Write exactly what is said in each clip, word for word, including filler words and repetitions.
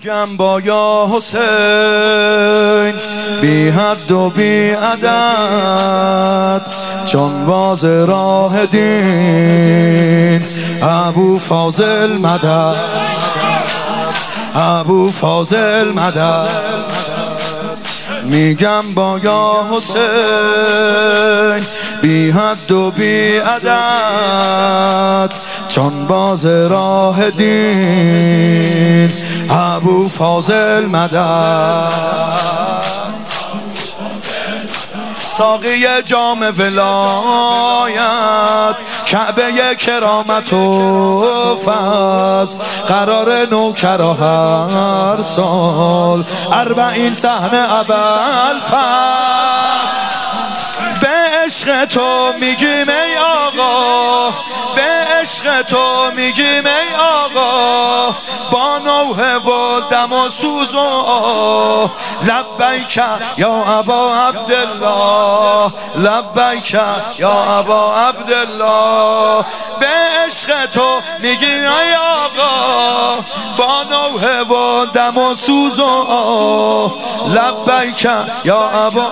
میگم با یا حسین بی حد و بی عدد جانباز راه دین ابو فاضل مدد ابو فاضل مدد میگم با یا حسین بی حد و بی عدد جانباز راه دین ابو فاضل مدد ساقی جام ولایت کعبه کرامت و فضل قرار نوکرا هر سال اربعین صحنه ابوالفضل به عشق تو میگیم ای آقا به عشق تو میگیم ای آقا با نوحه و دم و سوز و لبیک یا ابا عبدالله لبیک یا ابا عبدالله به عشق تو میگیم ای آقا با نوحه و دم و سوز و لبیک یا ابا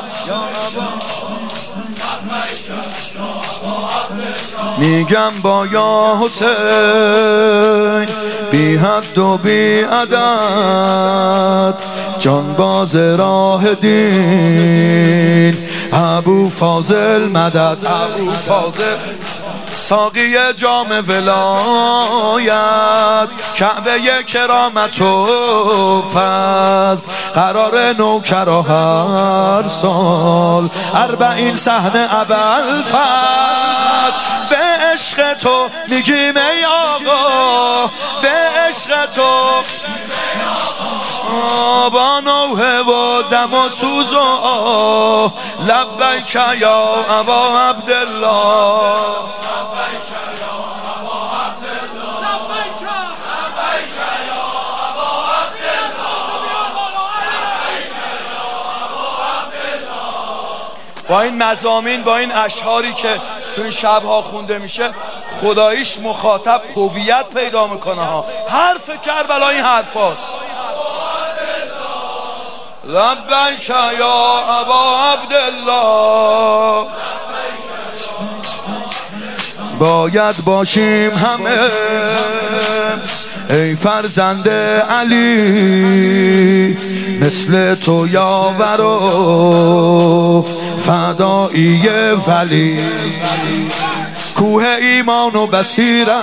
میگم با یا حسین بی حد و بی عدد جانباز راه دین ابو فاضل مدد ابو فاضل ساقی جام ولایت کعبه کرامت و فضل قرار نوکرا هر سال اربعین صحنه ابوالفضل به عشق تو میگیم ای آقا به عشق تو با نوحه و دم و سوز و لبیک یا ابا عبدالله با این مضامین با این اشعاری که تو این شبها خونده میشه خداییش مخاطب هویت پیدا میکنه ها. حرف کربلا این حرف هاست. لبیک یا ابا عبدالله باید باشیم همه ای فرزند علی مثل تو یاور و فدایی ولی کوه ایمان و بصیرت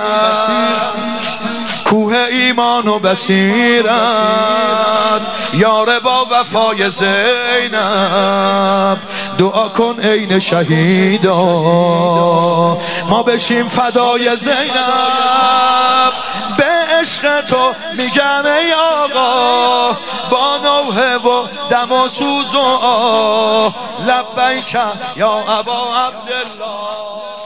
کوه ایمان و بصیرت یار با وفای زینب دعا کن عین شهیدا ما بشیم فدای زینب به عشق تو میگم ای آقا با نوحه و دم و سوز و لبیک یا ابا عبدالله